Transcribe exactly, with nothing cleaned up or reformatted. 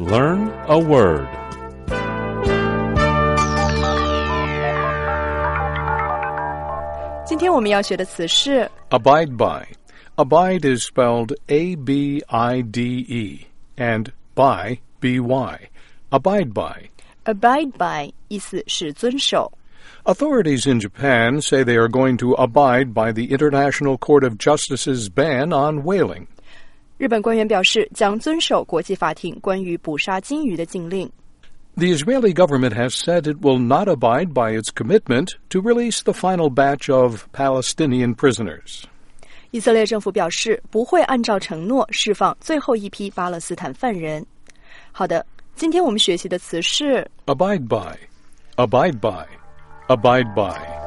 Learn a word. 今天我们要学的词是 Abide by. Abide is spelled A B I D E and by B Y. Abide by. abide by 意思是遵守。 Authorities in Japan say they are going to abide by the International Court of Justice's ban on whaling. 日本官员表示将遵守国际法庭关于捕杀鲸鱼的禁令。 The Israeli government has said it will not abide by its commitment to release the final batch of Palestinian prisoners. 以色列政府表示不会按照承诺释放最后一批巴勒斯坦犯人。好的，今天我们学习的词是 Abide by. Abide by. Abide by.